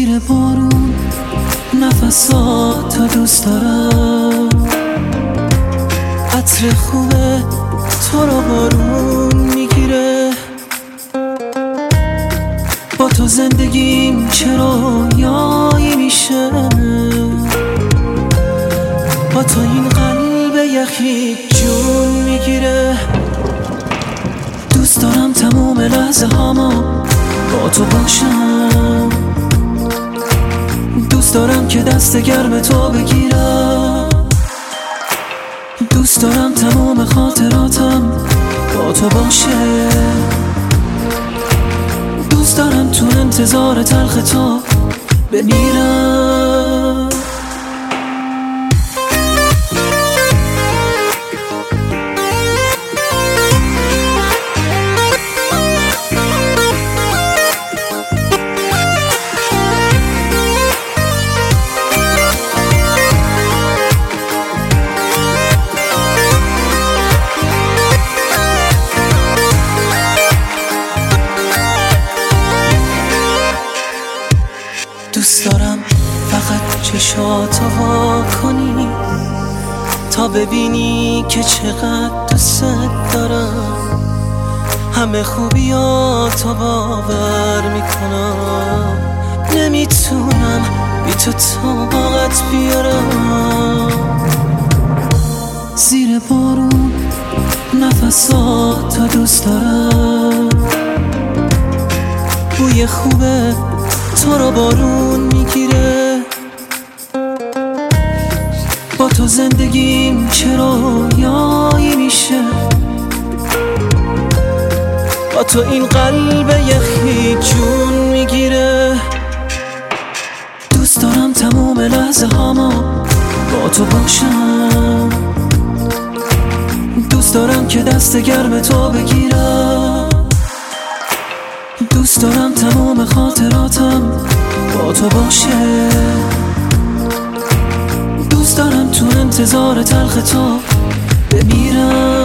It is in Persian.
زیر بارون نفساتو دوست دارم، عطر خوبه تو رو بارون میگیره. با تو زندگیم چه رویایی میشه، با تو این قلب یخی جون میگیره. دوست دارم تموم لحظه هامو با تو باشم، دوست دارم که دست گرم تو بگیرم، دوست دارم تموم خاطراتم با تو باشه، دوست دارم تو انتظار تلخ تو بمیرم. دوست دارم فقط چشاتو وا کنی تا ببینی که چقدر دوست دارم. همه خوبیاتو باور میکنم، نمیتونم بی تو طاقت بیارم. زیر بارون نفساتو دوست دارم، بوی خوبه تو رو بارون میگیره. با تو زندگیم چه رویایی میشه، با تو این قلب یخی جون میگیره. دوست دارم تموم لحظه هامو با تو باشم، دوست دارم که دست گرم تو بگیرم، دوست دارم تمام خاطراتم با تو باشه، دوست دارم تو انتظار تلخ تو بمیرم.